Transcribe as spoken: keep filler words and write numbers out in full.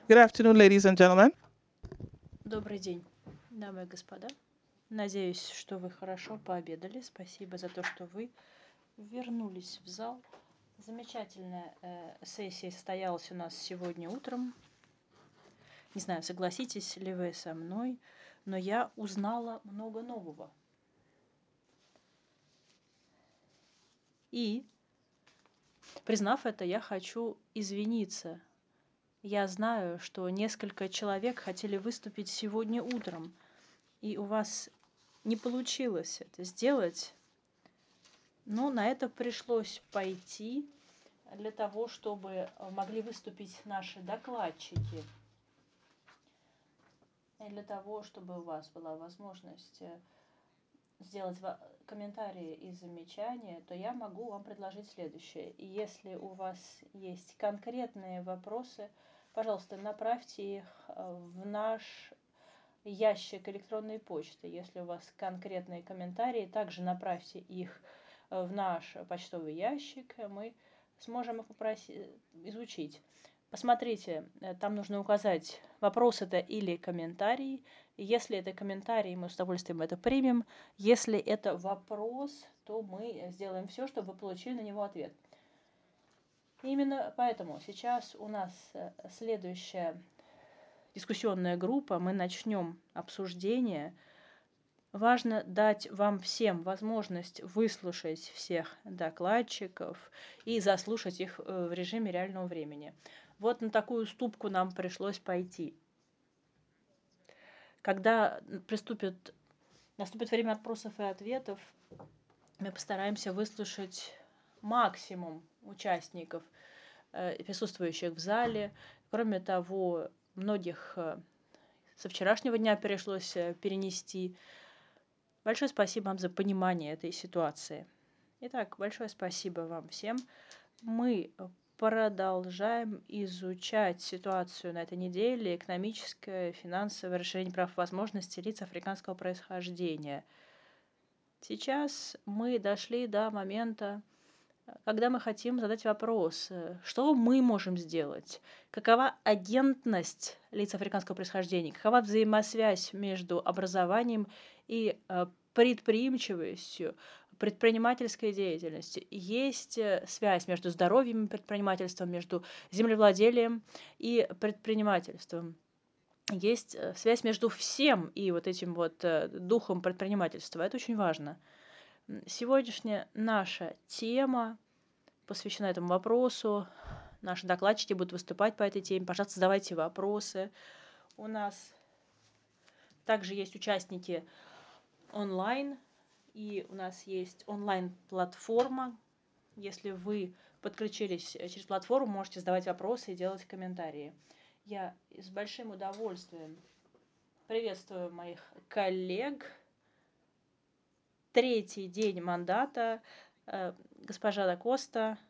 Good afternoon, ladies and gentlemen. Добрый день, дамы и господа. Надеюсь, что вы хорошо пообедали. Спасибо за то, что вы вернулись в зал. Замечательная э, сессия состоялась у нас сегодня утром. Не знаю, согласитесь ли вы со мной, но я узнала много нового. И, признав это, я хочу извиниться. Я знаю, что несколько человек хотели выступить сегодня утром, и у вас не получилось это сделать. Но на это пришлось пойти для того, чтобы э, могли выступить наши докладчики. И для того, чтобы у вас была возможность э, сделать комментарии и замечания, то я могу вам предложить следующее. И если у вас есть конкретные вопросы, пожалуйста, направьте их э, в наш ящик электронной почты. Если у вас конкретные комментарии, также направьте их в наш почтовый ящик, мы сможем их попросить изучить. Посмотрите, там нужно указать, вопрос это или комментарий. Если это комментарий, мы с удовольствием это примем. Если это вопрос, то мы сделаем все, чтобы вы получили на него ответ. Именно поэтому сейчас у нас следующая дискуссионная группа. Мы начнем обсуждение. Важно дать вам всем возможность выслушать всех докладчиков и заслушать их в режиме реального времени. Вот на такую уступку нам пришлось пойти. Когда приступит, наступит время вопросов и ответов, мы постараемся выслушать максимум участников, присутствующих в зале. Кроме того, многих со вчерашнего дня пришлось перенести. Большое спасибо вам за понимание этой ситуации. Итак, большое спасибо вам всем. Мы продолжаем изучать ситуацию на этой неделе: экономическое, финансовое расширение прав и возможностей лиц африканского происхождения. Сейчас мы дошли до момента, когда мы хотим задать вопрос, что мы можем сделать, какова агентность лиц африканского происхождения, какова взаимосвязь между образованием и предприимчивостью, предпринимательской деятельностью. Есть связь между здоровьем и предпринимательством, между землевладением и предпринимательством. Есть связь между всем и вот этим вот духом предпринимательства. Это очень важно. Сегодняшняя наша тема посвящена этому вопросу. Наши докладчики будут выступать по этой теме. Пожалуйста, задавайте вопросы. У нас также есть участники онлайн, и у нас есть онлайн-платформа. Если вы подключились через платформу, можете задавать вопросы и делать комментарии. Я с большим удовольствием приветствую моих коллег. Третий день мандата. Госпожа да Коста,